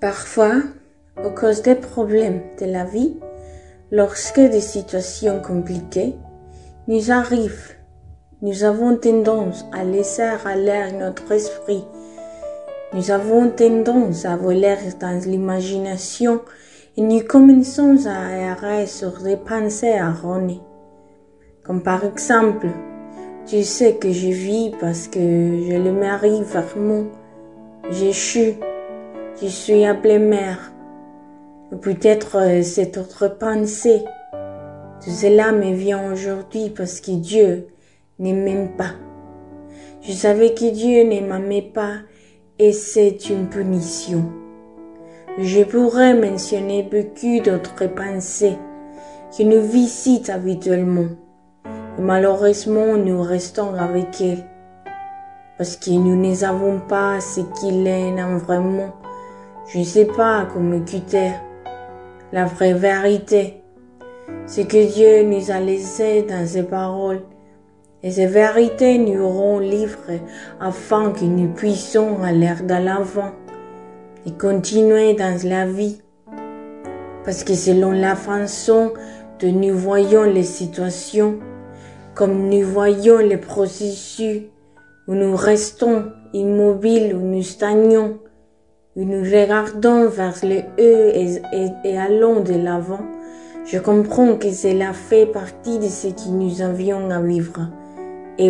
Parfois, à cause des problèmes de la vie, lorsque des situations compliquées nous arrivent, nous avons tendance à laisser aller notre esprit. Nous avons tendance à voler dans l'imagination et nous commençons à errer sur des pensées erronées. Comme par exemple, tu sais que je vis parce que je le mérite vraiment. J'échoue, je suis appelée mère. Ou peut-être cette autre pensée. Tout cela me vient aujourd'hui parce que Dieu ne m'aime pas. Je savais que Dieu ne m'aimait pas et c'est une punition. Je pourrais mentionner beaucoup d'autres pensées qui nous visitent habituellement. Et malheureusement, nous restons avec elles parce que nous ne savons pas ce qu'il est vraiment. Je ne sais pas comment écouter la vraie vérité. Ce que Dieu nous a laissé dans ses paroles. Et ces vérités nous rend libres afin que nous puissions aller de l'avant et continuer dans la vie. Parce que selon la façon dont nous voyons les situations, comme nous voyons les processus, où nous restons immobiles, où nous stagnons, où nous regardons vers le haut et allons de l'avant, je comprends que cela fait partie de ce que nous avions à vivre. Et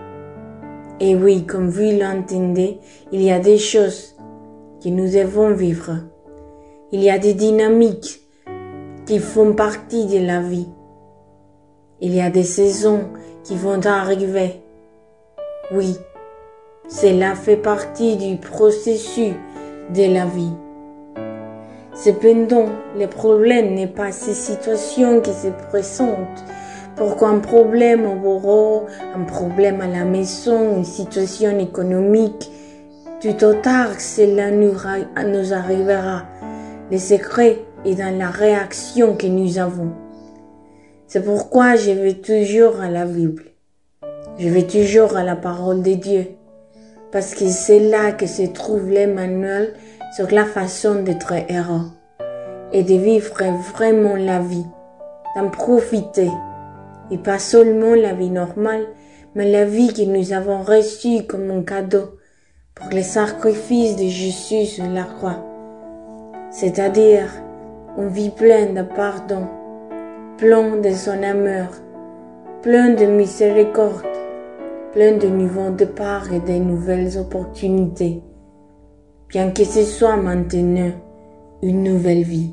oui, comme vous l'entendez, il y a des choses que nous devons vivre. Il y a des dynamiques qui font partie de la vie. Il y a des saisons qui vont arriver. Oui, cela fait partie du processus de la vie. Cependant, le problème n'est pas ces situations qui se présentent. Pourquoi un problème au bureau, un problème à la maison, une situation économique, tout au tard, cela nous arrivera. Le secret est dans la réaction que nous avons. C'est pourquoi je vais toujours à la Bible. Je vais toujours à la parole de Dieu. Parce que c'est là que se trouve les manuels sur la façon d'être heureux. Et de vivre vraiment la vie. D'en profiter. Et pas seulement la vie normale, mais la vie que nous avons reçue comme un cadeau pour le sacrifice de Jésus sur la croix. C'est-à-dire une vie pleine de pardon, pleine de son amour, pleine de miséricorde, pleine de nouveaux départs et de nouvelles opportunités, bien que ce soit maintenant une nouvelle vie.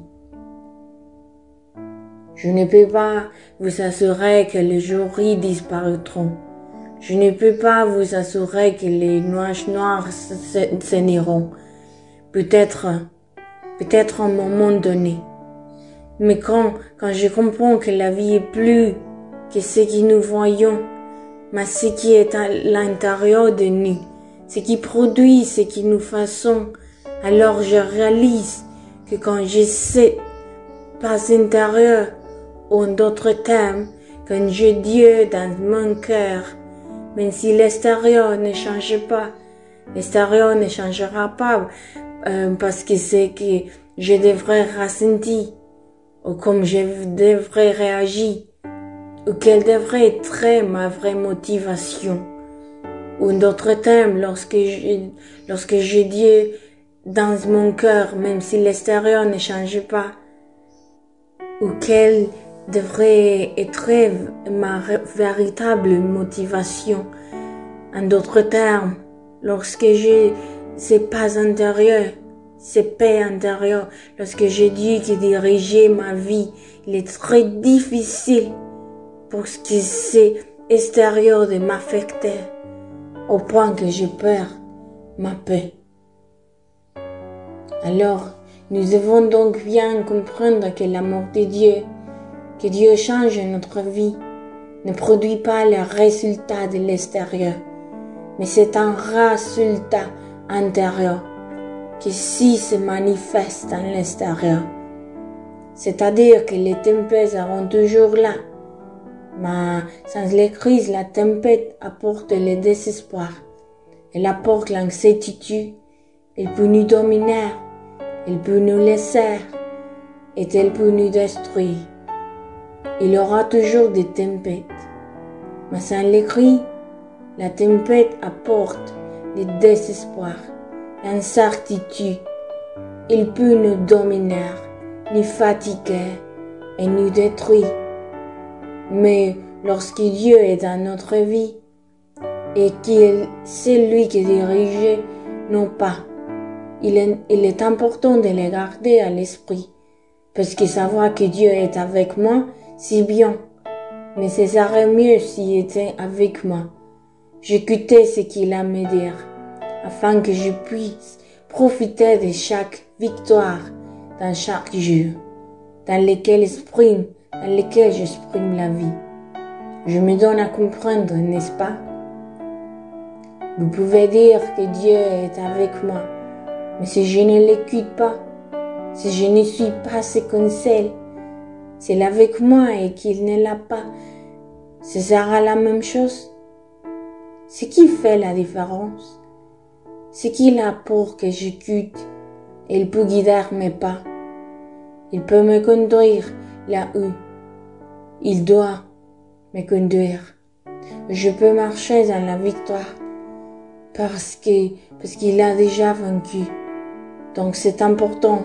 Je ne peux pas vous assurer que les jours-y disparaîtront. Je ne peux pas vous assurer que les nuages noirs s'en iront. Peut-être à un moment donné. Mais quand je comprends que la vie est plus que ce que nous voyons, mais ce qui est à l'intérieur de nous, ce qui produit ce que nous faisons, alors je réalise que quand je sais pas intérieur, ou en d'autres termes, quand j'ai Dieu dans mon cœur, même si l'extérieur ne change pas, l'extérieur ne changera pas parce que c'est que je devrais ressentir, ou comme je devrais réagir, ou quelle devrait être ma vraie motivation. Ou en d'autres termes, lorsque j'ai Dieu dans mon cœur, même si l'extérieur ne change pas, ou quelle devrait être ma véritable motivation. En d'autres termes, lorsque j'ai ces pas intérieurs, ces paix intérieures, lorsque j'ai Dieu qui dirigeait ma vie, il est très difficile pour ce qui c'est extérieur de m'affecter au point que je perds ma paix. Alors, nous devons donc bien comprendre que l'amour de Dieu, que Dieu change notre vie, ne produit pas le résultat de l'extérieur, mais c'est un résultat intérieur qui si se manifeste dans l'extérieur. C'est-à-dire que les tempêtes seront toujours là, mais sans les crises, la tempête apporte le désespoir, elle apporte l'incertitude, elle peut nous dominer, Elle peut nous laisser et elle peut nous détruire. Il y aura toujours des tempêtes. Mais sans l'écrit, la tempête apporte le désespoir, l'incertitude. Il peut nous dominer, nous fatiguer et nous détruire. Mais lorsque Dieu est dans notre vie et c'est lui qui dirige nos pas, il est important de les garder à l'esprit. Parce que savoir que Dieu est avec moi, c'est bien. Mais ce serait mieux s'il était avec moi. J'écoutais ce qu'il a à me dire, afin que je puisse profiter de chaque victoire dans chaque jour, dans lequel j'exprime la vie. Je me donne à comprendre, n'est-ce pas? Vous pouvez dire que Dieu est avec moi, mais si je ne l'écoute pas, si je ne suis pas ses conseils, s'il est avec moi et qu'il ne l'a pas, ce sera la même chose. Ce qui fait la différence, c'est qu'il a pour que j'écoute. Il peut guider mes pas. Il peut me conduire là où il doit me conduire. Je peux marcher dans la victoire parce qu'il a déjà vaincu. Donc c'est important.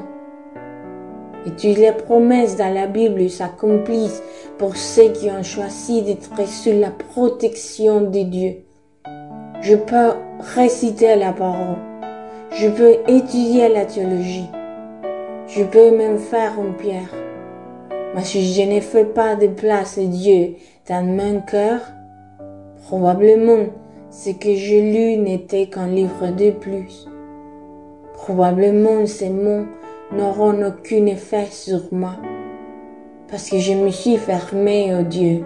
Et toutes les promesses dans la Bible s'accomplissent pour ceux qui ont choisi d'être sous la protection de Dieu. Je peux réciter la parole. Je peux étudier la théologie. Je peux même faire une pierre. Mais si je ne fais pas de place à Dieu dans mon cœur, probablement ce que je lu n'était qu'un livre de plus. Probablement ces mots n'auront aucun effet sur moi parce que je me suis fermée au Dieu.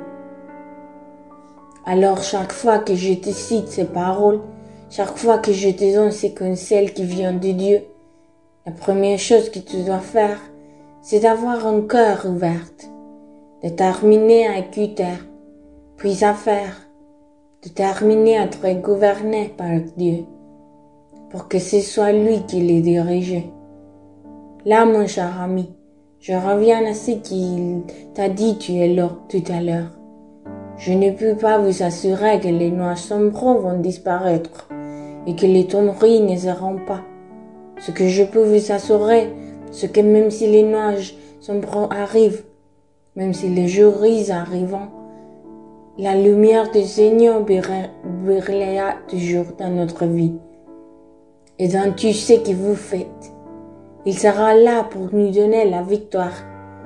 Alors chaque fois que je te cite ces paroles, chaque fois que je te donne ces conseils qui viennent de Dieu, la première chose que tu dois faire, c'est d'avoir un cœur ouvert, de terminer à écouter, puis à faire, de terminer à être gouverné par Dieu, pour que ce soit lui qui les dirige. Là, mon cher ami, je reviens à ce qu'il t'a dit tout à l'heure. Je ne peux pas vous assurer que les nuages sombres vont disparaître et que les tonneries ne seront pas. Ce que je peux vous assurer, c'est que même si les nuages sombres arrivent, même si les jours gris arrivent, la lumière du Seigneur brillera toujours dans notre vie. Et dans tout ce que vous faites, il sera là pour nous donner la victoire.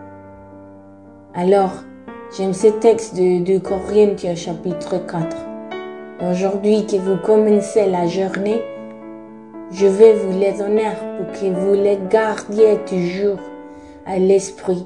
Alors, j'aime ce texte de 2 Corinthiens chapitre 4. Aujourd'hui que vous commencez la journée, je vais vous les donner pour que vous les gardiez toujours à l'esprit.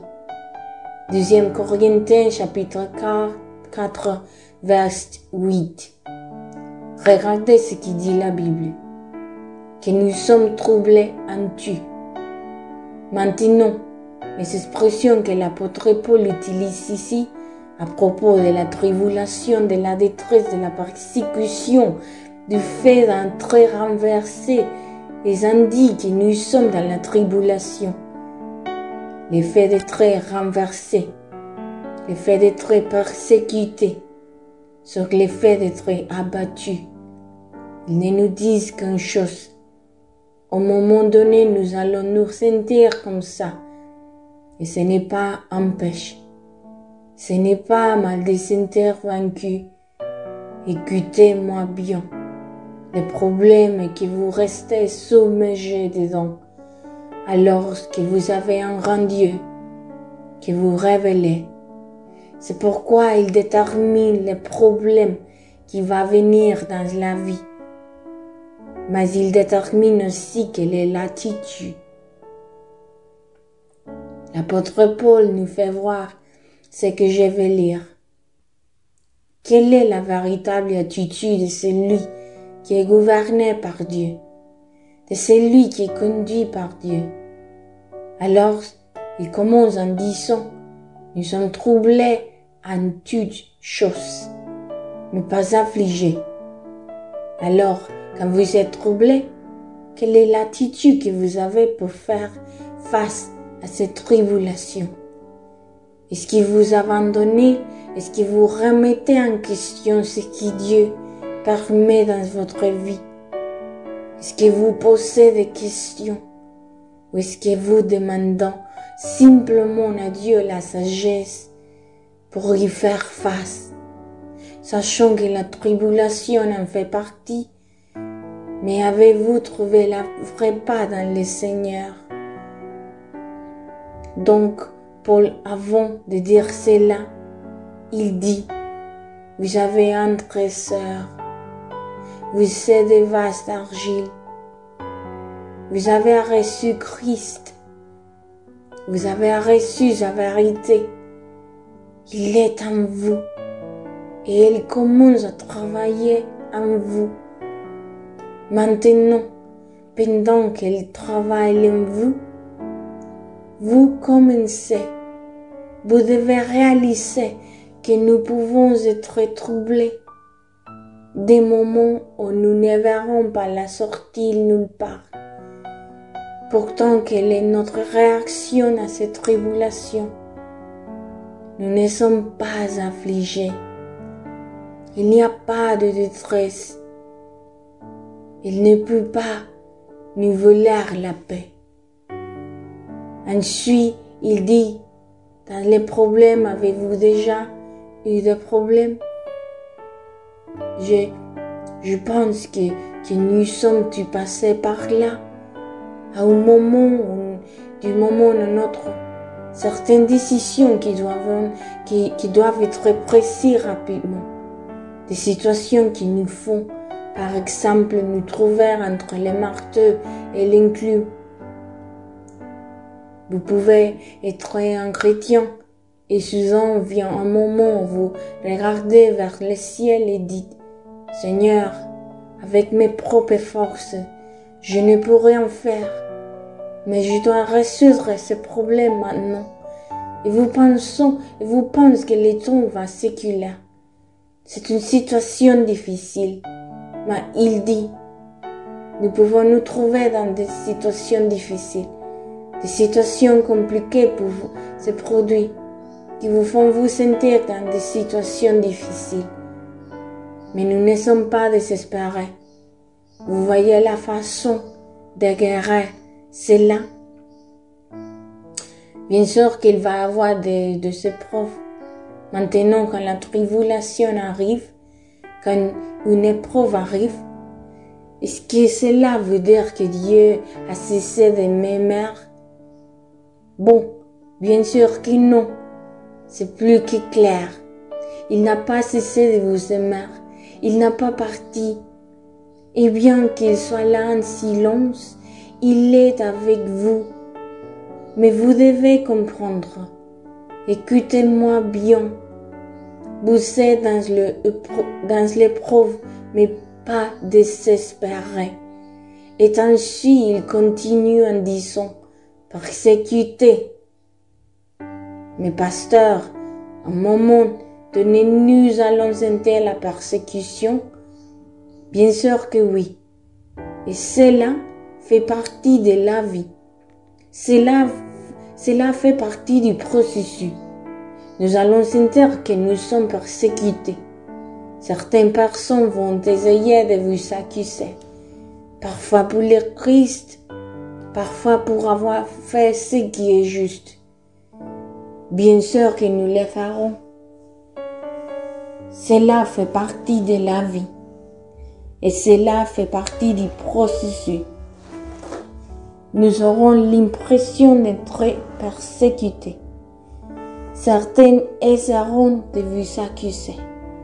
2 Corinthiens chapitre 4, verset 8. Regardez ce qui dit la Bible. Que nous sommes troublés en tout. Maintenant, les expressions que l'apôtre Paul utilise ici à propos de la tribulation, de la détresse, de la persécution, du fait d'entrer renversé, les indiquent que nous sommes dans la tribulation. Le fait d'être renversé, le fait d'être persécuté, sur le fait d'être abattu. Ils ne nous disent qu'une chose. Au moment donné, nous allons nous sentir comme ça. Et ce n'est pas un péché. Ce n'est pas mal de sentir vaincu. Écoutez-moi bien. Le problème est que vous restez submergé dedans. Alors que vous avez un grand Dieu que vous révélez. C'est pourquoi il détermine les problèmes qui vont venir dans la vie. Mais il détermine aussi quelle est l'attitude. L'apôtre Paul nous fait voir ce que je vais lire. Quelle est la véritable attitude de celui qui est gouverné par Dieu, de celui qui est conduit par Dieu? Alors, il commence en disant, nous sommes troublés en toutes choses, mais pas affligés. Alors, quand vous êtes troublés, quelle est l'attitude que vous avez pour faire face à cette tribulation? Est-ce que vous abandonnez? Est-ce que vous remettez en question ce que Dieu permet dans votre vie? Est-ce que vous posez des questions? Ou est-ce que vous demandez simplement à Dieu la sagesse pour y faire face, sachant que la tribulation en fait partie? Mais avez-vous trouvé la vraie paix dans le Seigneur? Donc, Paul, avant de dire cela, il dit, vous avez un trésor, vous êtes des vases d'argile, vous avez reçu Christ, vous avez reçu la vérité, il est en vous et il commence à travailler en vous. Maintenant, pendant qu'il travaille en vous, vous commencez, vous devez réaliser que nous pouvons être troublés des moments où nous ne verrons pas la sortie nulle part. Pourtant, quelle est notre réaction à cette tribulation? Nous ne sommes pas affligés. Il n'y a pas de détresse. Il ne peut pas nous voler la paix. Ensuite, il dit, dans les problèmes, avez-vous déjà eu des problèmes? Je pense que nous sommes tous passés par là, à un moment, du moment à un autre, certaines décisions qui doivent être prises rapidement, des situations qui nous font, par exemple, nous trouver entre les marteaux et l'inclus. Vous pouvez être un chrétien et soudain vient un moment où vous regardez vers le ciel et dites, Seigneur, avec mes propres forces, je ne peux rien faire, mais je dois résoudre ce problème maintenant. Et vous pensez que le temps va s'écouler. C'est une situation difficile, mais il dit, nous pouvons nous trouver dans des situations difficiles. Des situations compliquées pour vous se produire, qui vous font vous sentir dans des situations difficiles. Mais nous ne sommes pas désespérés. Vous voyez la façon de guérir cela. Bien sûr qu'il va y avoir de ces épreuves. Maintenant, quand la tribulation arrive, quand une épreuve arrive, est-ce que cela veut dire que Dieu a cessé de m'aimer? Bon, bien sûr que non. C'est plus que clair. Il n'a pas cessé de vous aimer. Il n'a pas parti. Et bien qu'il soit là en silence, il est avec vous. Mais vous devez comprendre. Écoutez-moi bien. Vous êtes dans l'épreuve, mais pas désespéré. Et ainsi, il continue en disant, persécuté. Mais pasteur, à un moment donné, nous allons sentir la persécution? Bien sûr que oui. Et cela fait partie de la vie. Cela fait partie du processus. Nous allons sentir que nous sommes persécutés. Certaines personnes vont essayer de vous accuser. Parfois pour le Christ, parfois pour avoir fait ce qui est juste. Bien sûr que nous le ferons. Cela fait partie de la vie. Et cela fait partie du processus. Nous aurons l'impression d'être persécutés. Certains essaieront de vous accuser.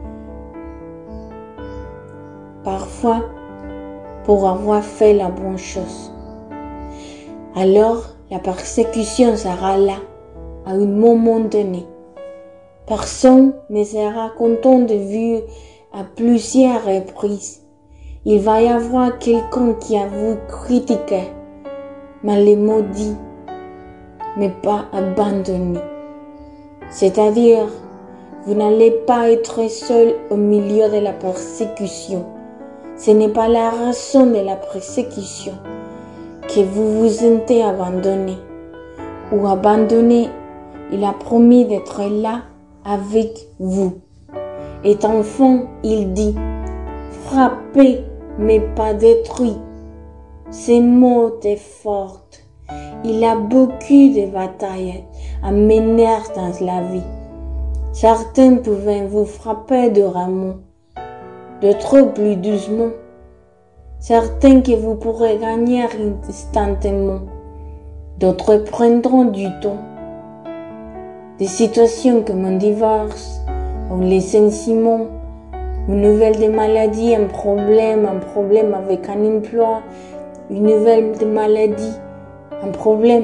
Parfois, pour avoir fait la bonne chose. Alors, la persécution sera là, à un moment donné. Personne ne sera content de vous à plusieurs reprises. Il va y avoir quelqu'un qui a vous critiqué, mais les maudit, mais pas abandonné. C'est-à-dire, vous n'allez pas être seul au milieu de la persécution. Ce n'est pas la raison de la persécution que vous vous sentez abandonné ou abandonné. Il a promis d'être là avec vous. Et enfant, il dit, frappez mais pas détruit. Ces mots est forte. Il a beaucoup de batailles à mener dans la vie. Certains pouvaient vous frapper durement, d'autres plus doucement. Certains que vous pourrez gagner instantanément, d'autres prendront du temps. Des situations comme un divorce, un licenciement, une nouvelle de maladie, un problème avec un emploi, une nouvelle de maladie, un problème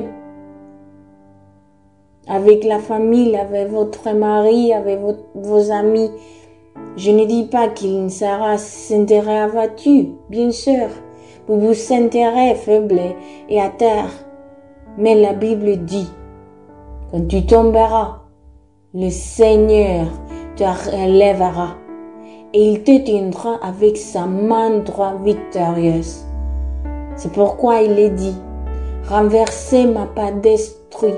avec la famille, avec votre mari, avec vos amis. Je ne dis pas qu'il ne sera s'enterrer abattu, bien sûr. Vous vous sentirez faible et à terre. Mais la Bible dit, quand tu tomberas, le Seigneur te relèvera et il te tiendra avec sa main droite victorieuse. C'est pourquoi il est dit, renverser m'a pas détruit.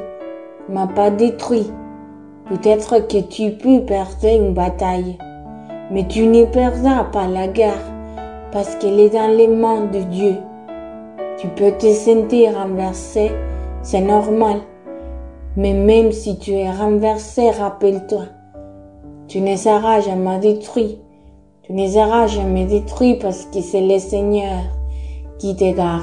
Peut-être que tu peux perdre une bataille, mais tu ne perdras pas la guerre parce qu'elle est dans les mains de Dieu. Tu peux te sentir renversé, c'est normal. Mais même si tu es renversé, rappelle-toi, tu ne seras jamais détruit. Tu ne seras jamais détruit parce que c'est le Seigneur qui te garde.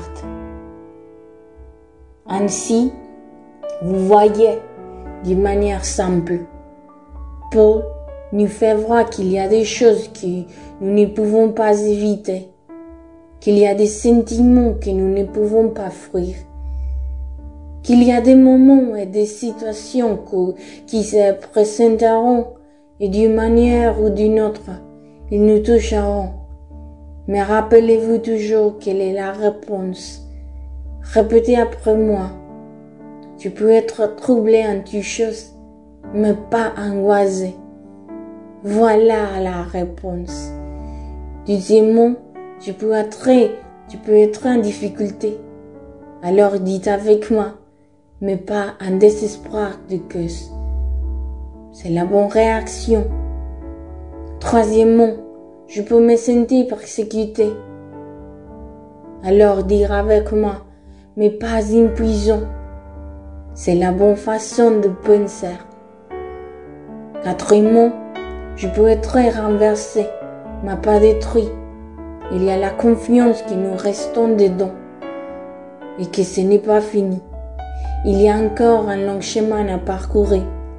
Ainsi, vous voyez, d'une manière simple, Paul nous fait voir qu'il y a des choses que nous ne pouvons pas éviter, qu'il y a des sentiments que nous ne pouvons pas fuir, qu'il y a des moments et des situations qui se présenteront et d'une manière ou d'une autre, ils nous toucheront. Mais rappelez-vous toujours quelle est la réponse. Répétez après moi. Tu peux être troublé en toutes choses, mais pas angoissé. Voilà la réponse. Deuxièmement, tu peux être en difficulté. Alors dites avec moi, mais pas en désespoir de cause. C'est la bonne réaction. Troisièmement, je peux me sentir persécuté. Alors dire avec moi, mais pas impuissant. C'est la bonne façon de penser. Quatrièmement, je peux être renversé, mais pas détruit. Il y a la confiance que nous restons dedans et que ce n'est pas fini. Il y a encore un long chemin à parcourir.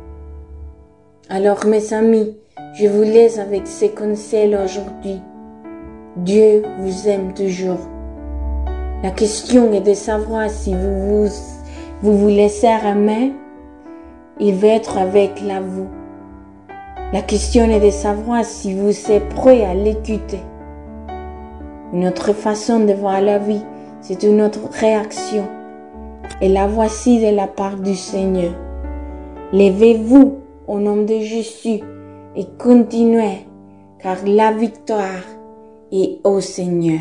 Alors mes amis, je vous laisse avec ces conseils aujourd'hui. Dieu vous aime toujours. La question est de savoir si vous vous laissez aimer, il va être avec vous. La question est de savoir si vous êtes prêt à l'écouter. Une autre façon de voir la vie, c'est une autre réaction. Et la voici de la part du Seigneur. Levez-vous au nom de Jésus et continuez, car la victoire est au Seigneur.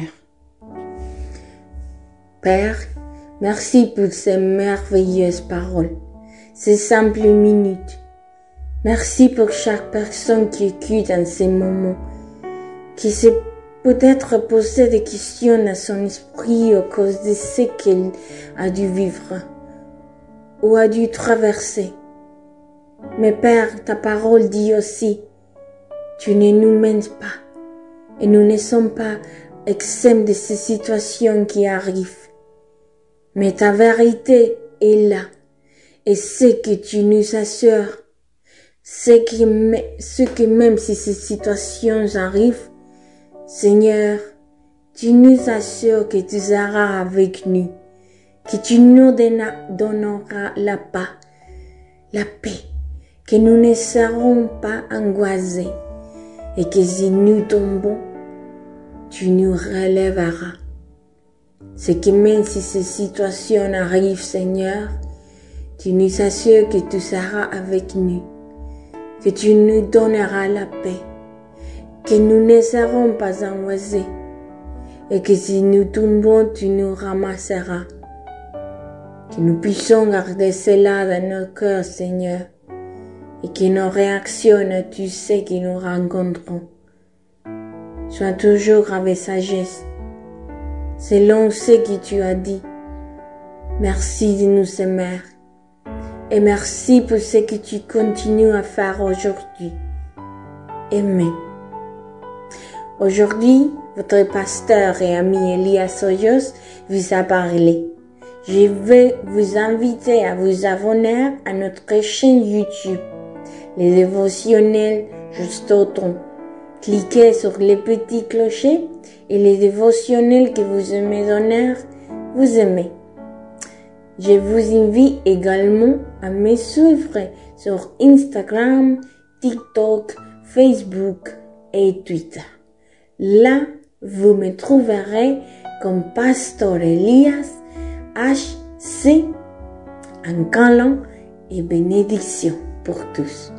Père, merci pour ces merveilleuses paroles, ces simples minutes. Merci pour chaque personne qui écoute en ces moments, qui s'est peut-être posé des questions à son esprit à cause de ce qu'elle a dû vivre ou a dû traverser. Mais Père, ta parole dit aussi, tu ne nous mènes pas et nous ne sommes pas exempts de ces situations qui arrivent. Mais ta vérité est là et ce que tu nous assures, c'est que même si ces situations arrivent, Seigneur, tu nous assures que tu seras avec nous, que tu nous donneras la paix, que nous ne serons pas angoissés et que si nous tombons, tu nous relèveras. C'est que même si ces situations arrivent, Seigneur, tu nous assures que tu seras avec nous, que tu nous donneras la paix, que nous ne serons pas angoissés, et que si nous tombons, tu nous ramasseras. Que nous puissions garder cela dans nos cœurs, Seigneur, et que nos réactions, tu sais, que nous rencontrons, soient toujours avec sagesse, selon ce que tu as dit. Merci de nous aimer. Et merci pour ce que tu continues à faire aujourd'hui. Amen. Aujourd'hui, votre pasteur et ami Elias Hoyos vous a parlé. Je vais vous inviter à vous abonner à notre chaîne YouTube, les dévotionnels Juste au temps. Cliquez sur les petits clochers et les dévotionnels que vous aimez donner, vous aimez. Je vous invite également à me suivre sur Instagram, TikTok, Facebook et Twitter. Là, vous me trouverez comme Pasteur Elias HC. Un câlin et bénédiction pour tous.